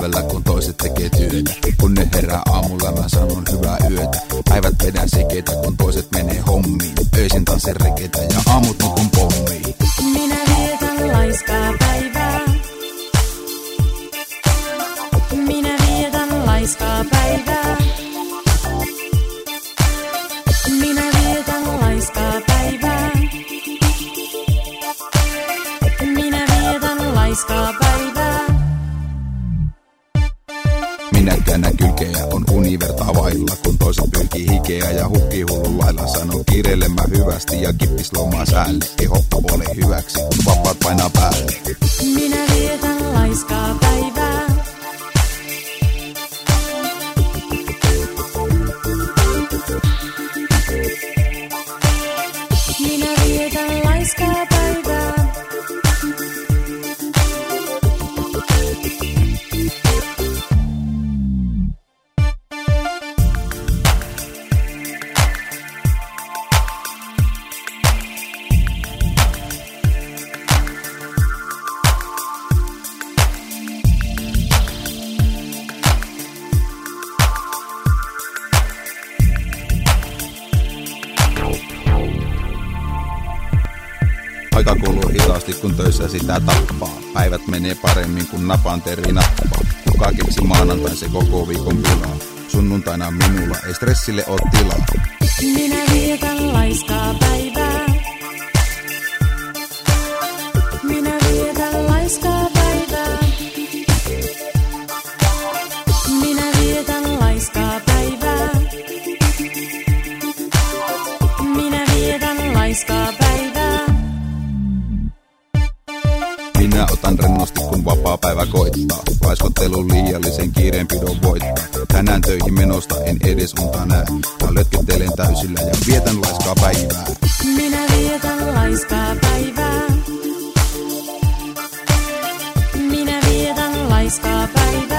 päivällä kun toiset tekee työtä. Kun ne herää aamulla mä sanon hyvää yötä. Päivät vedän sikeitä kun toiset menee hommiin. Öisin tanssin reketä ja aamut nukun pommiin. Minä vietän laiskaa päivää. Minä vietän laiskaa päivää. Minä vietän laiskaa päivää. Minä vietän laiskaa päivää. Minä käännän kylkeä, on univertaa vailla, kun toiset pyrkii hikeä ja hukkii hullun lailla. Sanon kiireilemään hyvästi ja kippislomaa säälle. Ei hoppa ole hyväksi, kun vapaat painaa päälle. Minä vietän laiskaa päivää. Minä vietän laiskaa päivää. Aika kuluu hitaasti kun töissä sitä tappaa. Päivät menee paremmin kun napaan teri nappaa. Kuka keksi maanantain se koko viikon pilaa. Sunnuntaina minulla ei stressille oo tilaa. Minä vietän laiskaa päivää. Minä vietän laiskaa päivää. Minä vietän laiskaa päivää. Minä vietän laiskaa päivää. Minä otan rennosti kun vapaa päivä koittaa. Laiskottelun liiallisen kiireenpidon voittaa. Tänään töihin menosta en edes unta näe. Mä lötkyttelen täysillä ja vietän laiskaa päivää. Minä vietän laiskaa päivää. Minä vietän laiskaa päivää.